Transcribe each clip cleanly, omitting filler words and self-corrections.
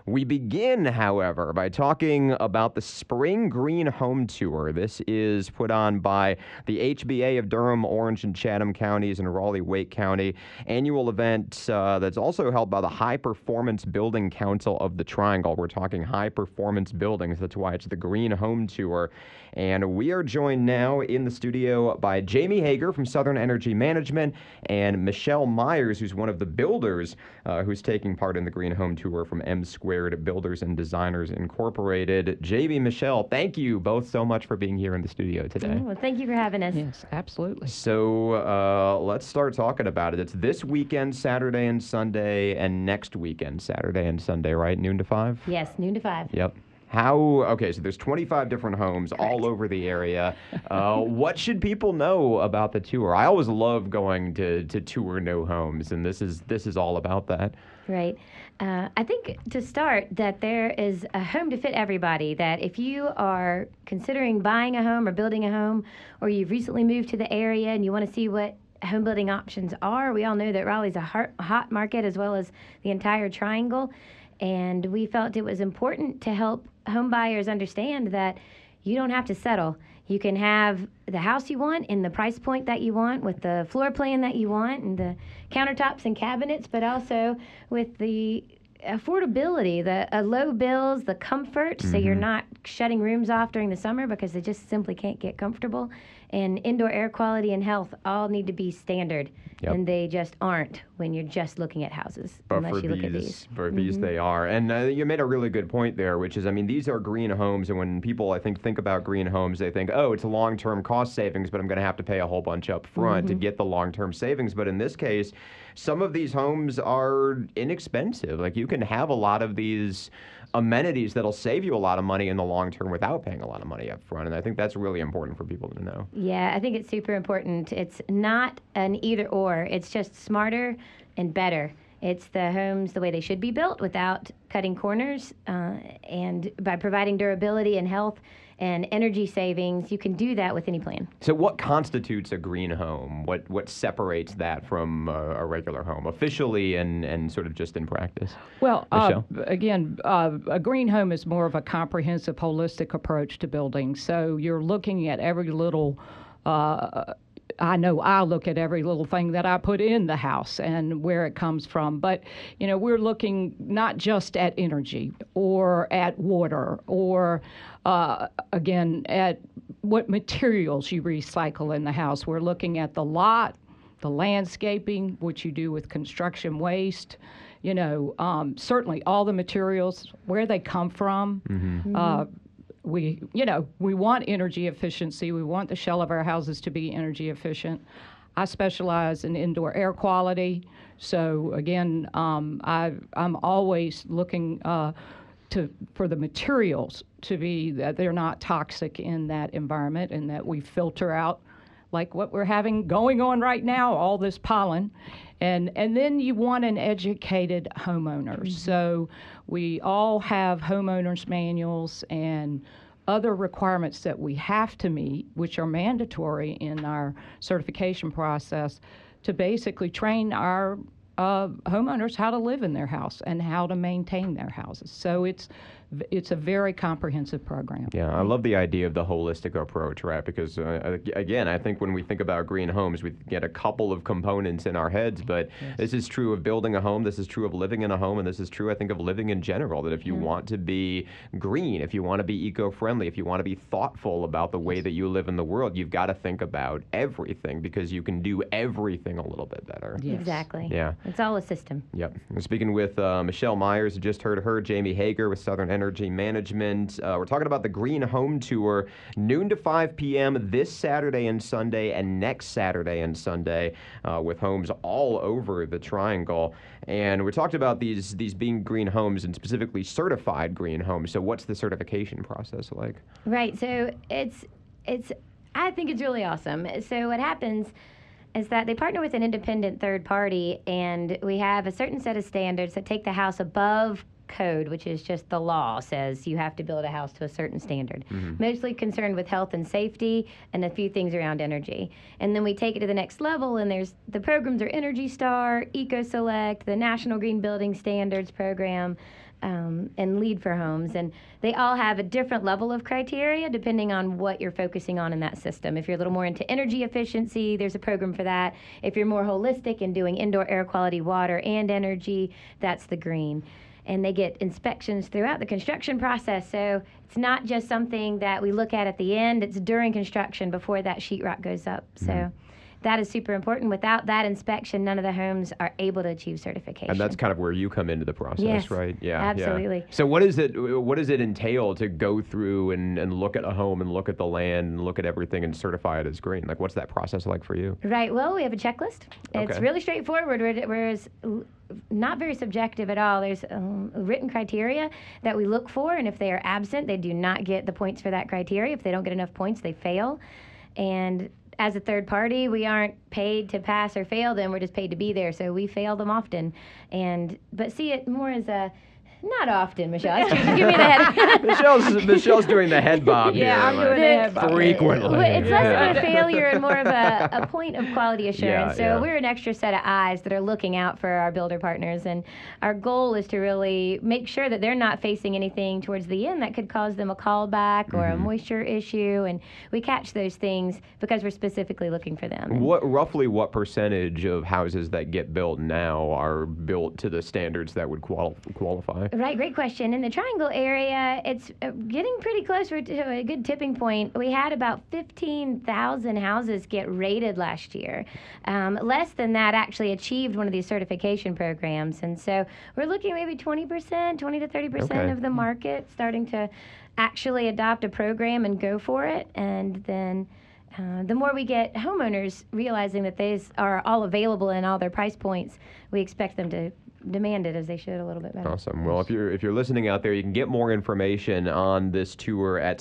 We begin, however, by talking about the Spring Green Home Tour. This is put on by the HBA of Durham, Orange, and Chatham counties and Raleigh-Wake County. Annual event that's also held by the High Performance Building Council of the Triangle. We're talking high performance buildings. That's why it's the Green Home Tour. And we are joined now in the studio by Jamie Hager from Southern Energy Management and Michelle Myers, who's one of the builders who's taking part in the Green Home Tour from M Squared Builders and Designers Incorporated. Jamie, Michelle, thank you both so much for being here in the studio today. Well, thank you for having us. Yes, absolutely. So let's start talking about it. It's this weekend, Saturday and Sunday, and next weekend, Saturday and Sunday, right? Noon to 5? Yes, noon to 5. Yep. Okay, so there's 25 different homes all over the area. What should people know about the tour? I always love going to tour new homes, and this is all about that. Right. I think to start that there is a home to fit everybody, that if you are considering buying a home or building a home, or you've recently moved to the area and you want to see what home building options are, we all know that Raleigh's a hot market as well as the entire Triangle. And we felt it was important to help home buyers understand that you don't have to settle. You can have the house you want in the price point that you want, with the floor plan that you want, and the countertops and cabinets, but also with the affordability, the low bills, the comfort, so you're not shutting rooms off during the summer because they just simply can't get comfortable. And indoor air quality and health all need to be standard, and they just aren't when you're just looking at houses, But unless you look at these. For these, they are. And you made a really good point there, which is, I mean, these are green homes, and when people, I think about green homes, they think, oh, it's a long-term cost savings, but I'm going to have to pay a whole bunch up front to get the long-term savings. But in this case, some of these homes are inexpensive. Like, you can have a lot of these amenities that'll save you a lot of money in the long term without paying a lot of money up front. And I think that's really important for people to know. Yeah, I think it's super important. It's not an either or. It's just smarter and better. It's the homes the way they should be built without cutting corners, and by providing durability and health and energy savings, you can do that with any plan. So what constitutes a green home? What separates that from a regular home, officially and sort of just in practice? Well, Michelle? a green home is more of a comprehensive, holistic approach to building. So you're looking at every little I know I look at every little thing that I put in the house and where it comes from. But, we're looking not just at energy or at water or, again, at what materials you recycle in the house. We're looking at the lot, the landscaping, what you do with construction waste, certainly all the materials, where they come from. We want energy efficiency. We want the shell of our houses to be energy efficient. I specialize in indoor air quality. So again, I'm always looking for the materials to be that they're not toxic in that environment, and that we filter out, like what we're having going on right now, all this pollen. And then you want an educated homeowner. So we all have homeowners manuals and other requirements that we have to meet, which are mandatory in our certification process, to basically train our homeowners how to live in their house and how to maintain their houses. So it's a very comprehensive program. Yeah, I love the idea of the holistic approach, right? Because, again, I think when we think about green homes, we get a couple of components in our heads, but this is true of building a home, this is true of living in a home, and this is true, I think, of living in general, that if you want to be green, if you want to be eco-friendly, if you want to be thoughtful about the way that you live in the world, you've got to think about everything, because you can do everything a little bit better. Yes. Exactly. Yeah. It's all a system. Yep. We're speaking with Michelle Myers, you just heard her, Jamie Hager with Southern Energy Management. We're talking about the Green Home Tour, noon to 5 p.m. this Saturday and Sunday, and next Saturday and Sunday, with homes all over the Triangle. And we talked about these being green homes, and specifically certified green homes. So what's the certification process like? Right. So I think it's really awesome. So what happens is that they partner with an independent third party, and we have a certain set of standards that take the house above code, which is just the law says you have to build a house to a certain standard. Mostly concerned with health and safety and a few things around energy. And then we take it to the next level, and there's the programs are Energy Star, Eco Select, the National Green Building Standards program, and Lead for Homes, and they all have a different level of criteria depending on what you're focusing on in that system. If you're a little more into energy efficiency, there's a program for that. If you're more holistic and doing indoor air quality, water, and energy, that's the green. And they get inspections throughout the construction process, so it's not just something that we look at the end, it's during construction before that sheetrock goes up. So that is super important. Without that inspection, none of the homes are able to achieve certification. And that's kind of where you come into the process, yes, right? Yeah, absolutely. Yeah. So what does it entail to go through and look at a home and look at the land and look at everything and certify it as green? Like, what's that process like for you? Right. Well, we have a checklist. It's Okay. really straightforward, whereas not very subjective at all. There's written criteria that we look for, and if they are absent, they do not get the points for that criteria. If they don't get enough points, they fail. And as a third party, we aren't paid to pass or fail them. We're just paid to be there. So we fail them often, but see it more as a not often, Michelle. Give me the head. Michelle's doing the head bob here. Yeah, I'm doing the head bob. Frequently. Well, it's less Yeah. of a failure and more of a point of quality assurance. Yeah, So yeah. we're an extra set of eyes that are looking out for our builder partners, and our goal is to really make sure that they're not facing anything towards the end that could cause them a callback or a moisture issue, and we catch those things because we're specifically looking for them. And Roughly what percentage of houses that get built now are built to the standards that would qualify? Right, great question. In the Triangle area, it's getting pretty close to a good tipping point. We had about 15,000 houses get rated last year. Less than that actually achieved one of these certification programs. And so we're looking maybe 20%, 20 to 30% Okay. of the market starting to actually adopt a program and go for it. And then the more we get homeowners realizing that these are all available in all their price points, we expect them to demand it as they should a little bit better. Awesome. Well, if you're listening out there, you can get more information on this tour at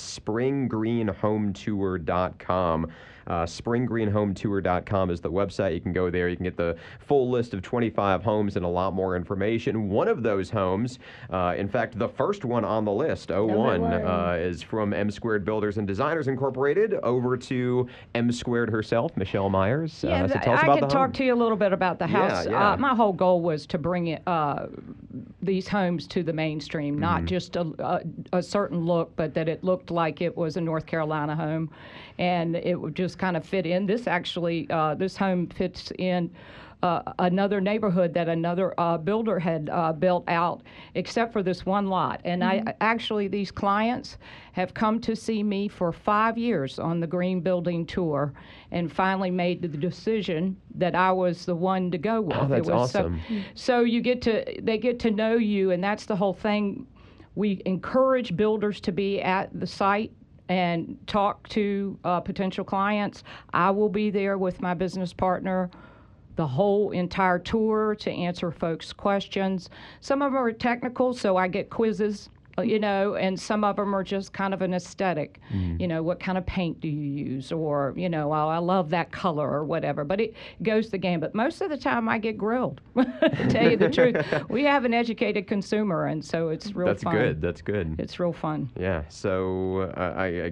springgreenhometour.com. Springgreenhometour.com is the website. You can go there. You can get the full list of 25 homes and a lot more information. One of those homes, in fact, the first one on the list, 01, is from M Squared Builders and Designers Incorporated. Over to M Squared herself, Michelle Myers. So tell us I about could the talk home. to you a little bit about the house. Yeah. My whole goal was to bring these homes to the mainstream, not just a certain look, but that it looked like it was a North Carolina home, and it would just kind of fit in. This home fits in another neighborhood that another builder had built out, except for this one lot. And these clients have come to see me for 5 years on the Green Building Tour, and finally made the decision that I was the one to go with. Oh, that's awesome. So they get to know you, and that's the whole thing. We encourage builders to be at the site and talk to potential clients. I will be there with my business partner the whole entire tour to answer folks' questions. Some of them are technical, so I get quizzes, and some of them are just kind of an aesthetic. What kind of paint do you use? Or, I love that color or whatever. But it goes the gamut. Most of the time I get grilled, to tell you the truth. We have an educated consumer, and so it's real fun. That's good. It's real fun. Yeah. So I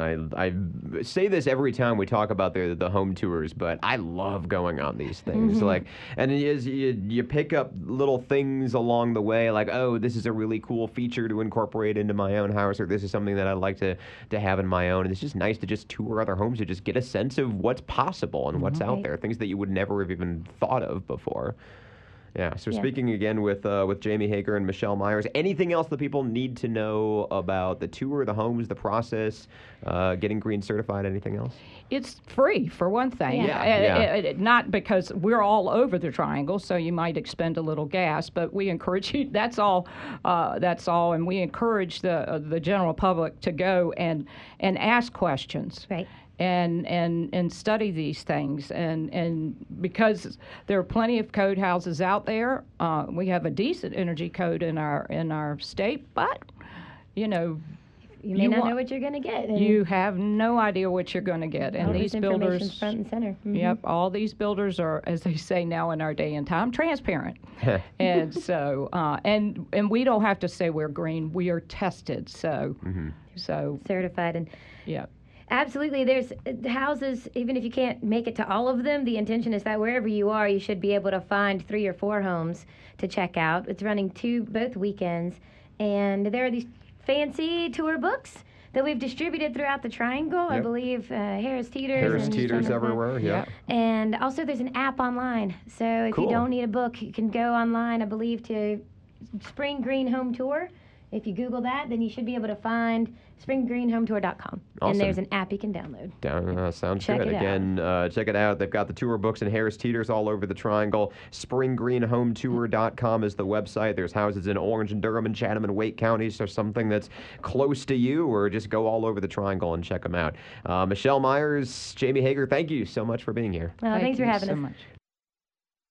say this every time we talk about the home tours, but I love going on these things. And you pick up little things along the way, like, oh, this is a really cool feature to incorporate into my own house, or this is something that I'd like to have in my own. And it's just nice to just tour other homes to just get a sense of what's possible and what's out there, things that you would never have even thought of before. Yeah. So speaking again with Jamie Hager and Michelle Myers, anything else that people need to know about the tour, the homes, the process, getting green certified? Anything else? It's free, for one thing. Yeah. Not because we're all over the Triangle, so you might expend a little gas, but we encourage you. That's all. And we encourage the general public to go and ask questions. Right. And study these things, and because there are plenty of code houses out there, we have a decent energy code in our state, but you may not know what you're going to get. And you have no idea what you're going to get, and these builders, front and center. Yep, all these builders are, as they say now in our day and time, transparent, and so and we don't have to say we're green; we are tested, so certified. And yeah. Absolutely. There's houses, even if you can't make it to all of them, the intention is that wherever you are, you should be able to find 3 or 4 homes to check out. It's running both weekends. And there are these fancy tour books that we've distributed throughout the Triangle. I Yep. believe Harris Teeter's. Harris and Teeter's Sherman Glen. everywhere. Yeah. And also, there's an app online. So if Cool. you don't need a book, you can go online, I believe, to Spring Green Home Tour. If you Google that, then you should be able to find springgreenhometour.com. Awesome. And there's an app you can download. Sounds Check good. it out. Again, check it out. They've got the tour books and Harris Teeters all over the Triangle. SpringGreenHomeTour.com is the website. There's houses in Orange and Durham and Chatham and Wake counties, or something that's close to you, or just go all over the Triangle and check them out. Michelle Myers, Jamie Hager, thank you so much for being here. Well, Thank thanks for you having so us. much.